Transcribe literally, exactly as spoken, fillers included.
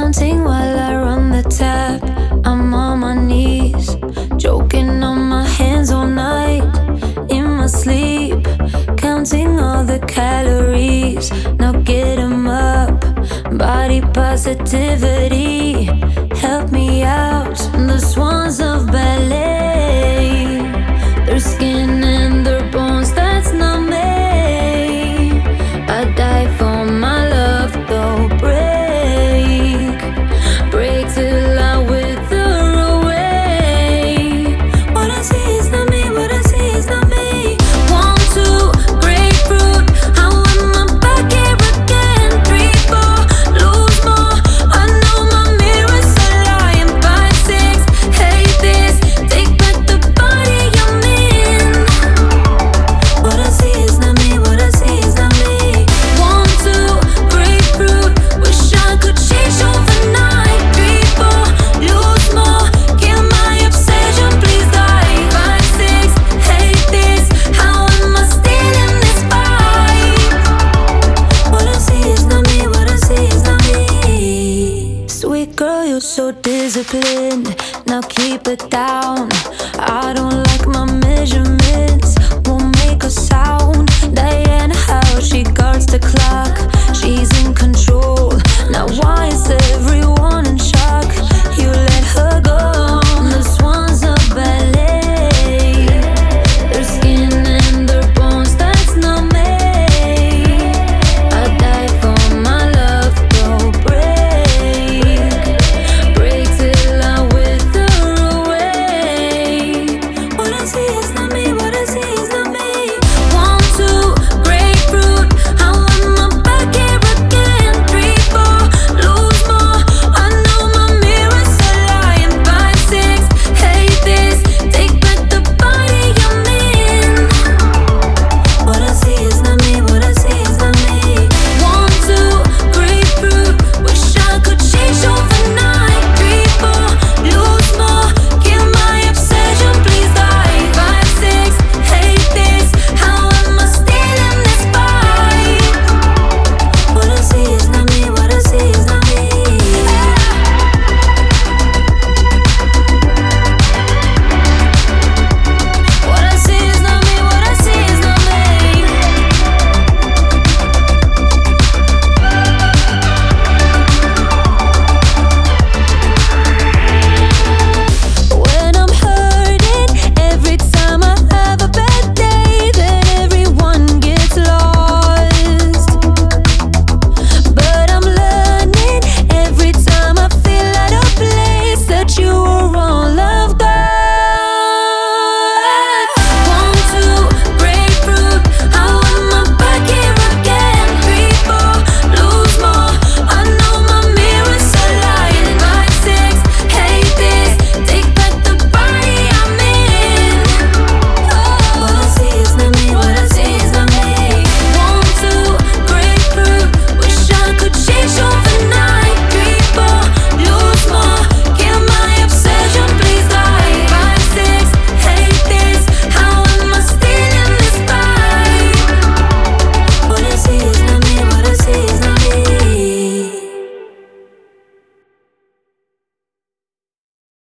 Counting while I run the tap. I'm on my knees, joking on my hands all night. In my sleep, counting all the calories. Now get 'em up, body positivity. Help me out, the swans of ballet. Their skin and their bones, that's not me. I die for my love, though. Break, break till I wither away. What I see is not me, what I see is not me. One, two, grapefruit, how am I back here again? Three, four, lose more, I know my mirror's a lying. Five, six, hate this, take back the body I'm in. What I see is not me, what I see is not me. One, two, grapefruit, wish I could change overnight. Three, four, lose more, kill my obsession, please die. Five, six, hate this, how am I still in this fight? What I see is not me, what I see is not me. Sweet girl, you're so disciplined, now keep it down. I don't like my measurements, won't make a sound. Diana, how she guards